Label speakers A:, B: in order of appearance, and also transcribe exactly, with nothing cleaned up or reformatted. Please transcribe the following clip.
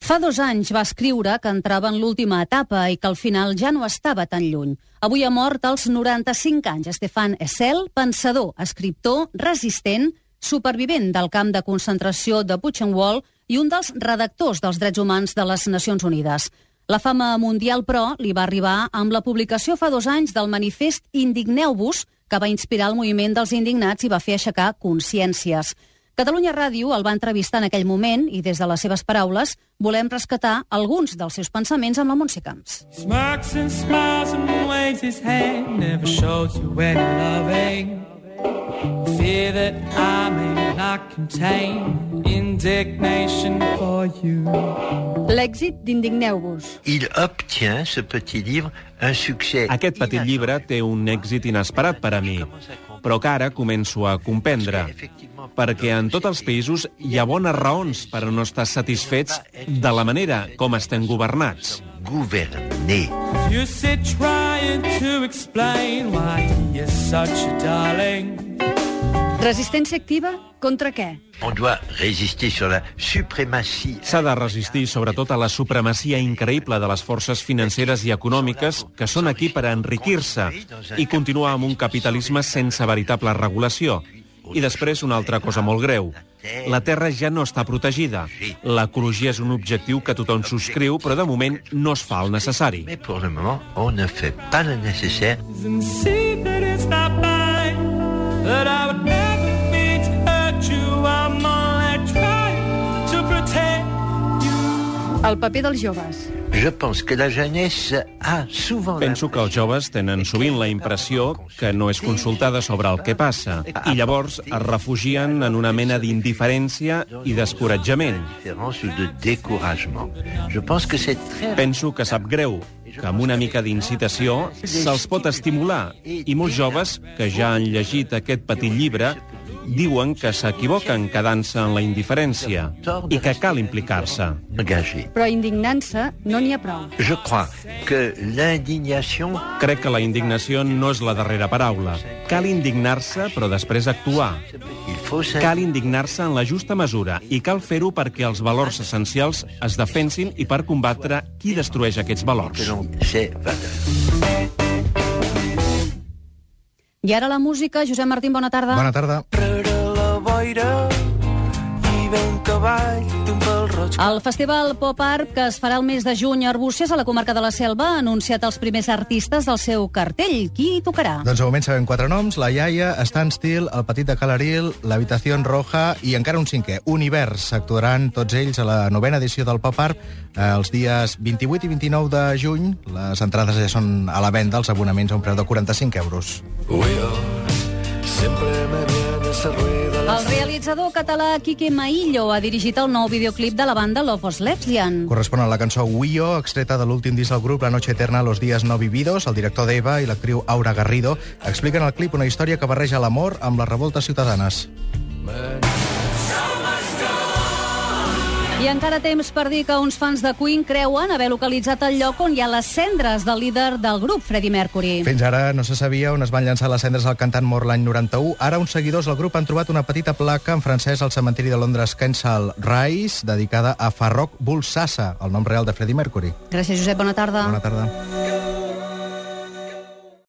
A: Fa dos anys va escriure que entrava en l'última etapa i que al final ja no estava tan lluny. Avui ha mort als noranta-cinc anys Stéphane Hessel, pensador, escriptor, resistent, supervivent del camp de concentració de Buchenwald i un dels redactors dels drets humans de les Nacions Unides. La fama mundial, però, li va arribar amb la publicació fa dos anys del manifest Indigneu-vos, que va inspirar el moviment dels indignats i va fer aixecar consciències. Catalunya Ràdio el va entrevistar en aquell moment i des de les seves paraules volem rescatar alguns dels seus pensaments amb la Montse Camps.
B: Smirks and smiles and waves his hand, never showed you any loving. Fear that I may not contain indignation for you.
A: L'èxit d'Indigneu-vos.
C: Il obtient, ce petit livre, un succès.
D: Aquest petit llibre té un èxit inesperat per a mi, però que ara començo a comprendre, perquè en tots els països hi ha bones raons per a no estar satisfets de la manera com estem governats.
C: Gouverner.
B: You sit trying to explain why he is such a darling.
A: Resistència activa contra què?
C: On doit résister sur la suprématie.
D: S'ha de resistir sobretot a la supremacia increïble de les forces financeres i econòmiques que són aquí per enriquir-se i continuar amb un capitalisme sense veritable regulació. I després una altra cosa molt greu. La terra ja no està protegida. L'ecologia és un objectiu que tothom subscriu, però de moment no es fa el necessari.
C: Mais pour le moment, on ne fait pas le nécessaire.
B: And see that it's not mine, that I would never mean to hurt you. I'm only trying to protect you.
A: El paper dels joves.
C: Je pense que la jeunesse a souvent...
D: Penso que els joves tenen sovint la impressió que no és consultada sobre el que passa i llavors es refugien en una mena d'indiferència i descoratjament.
C: ...ou de découragement. Je pense que c'est très...
D: Penso que sap greu, que amb una mica d'incitació se'ls pot estimular i molts joves que ja han llegit aquest petit llibre diuen que s'equivoquen quedant-se en la indiferència i que cal implicar-se.
C: engagé.
A: Però indignant-se no n'hi ha prou.
C: Je crois que l'indignation...
D: Crec que la indignació no és la darrera paraula. Cal indignar-se, però després actuar.
C: Il faut s'in-
D: Cal indignar-se en la justa mesura i cal fer-ho perquè els valors essencials es defensin i per combatre qui destrueix aquests valors.
C: selon ses valeurs.
A: I ara la música. Josep Martín, bona tarda.
E: Bona tarda.
B: Rere la boira hi ve un cavall d'un pèl roig.
A: El Festival Pop Art, que es farà el mes de juny a Arbúcies, a la comarca de la Selva, ha anunciat els primers artistes del seu cartell. Qui hi tocarà?
E: Doncs de moment sabem quatre noms: La Iaia, Stan Still, El Petit de Calaril, L'Habitació Roja i encara un cinquè, Univers. Actuaran tots ells a la novena edició del Pop Art eh, els dies vint-i-vuit i vint-i-nou de juny. Les entrades ja són a la venda, els abonaments a un preu de quaranta-cinc euros.
A: El realitzador català Quique Maillo ha dirigit el nou videoclip de la banda Love Lesbian.
E: Correspon a la cançó Wio, extreta de l'últim disc del grup La Noche Eterna, Los Días No Vividos. El director d'Eva i l'actriu Aura Garrido expliquen al clip una història que barreja l'amor amb les revoltes ciutadanes.
A: I encara temps per dir que uns fans de Queen creuen haver localitzat el lloc on hi ha les cendres del líder del grup, Freddie Mercury.
E: Fins ara no se sabia on es van llançar les cendres al cantant mort l'any noranta-u. Ara uns seguidors del grup han trobat una petita placa en francès al cementiri de Londres Kensal Rise, dedicada a Farrokh Bulsara, el nom real de Freddie Mercury.
A: Gràcies, Josep. Bona tarda.
E: Bona tarda.